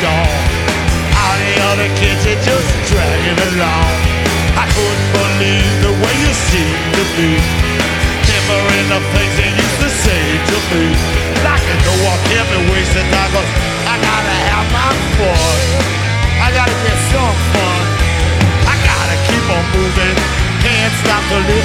gone. All the other kids are just dragging along. I couldn't believe the way you seemed to be, remembering the things they used to say to me. Like to go up here and waste the time, 'cause I gotta have my fun. I gotta get some fun. I gotta keep on moving, can't stop to live.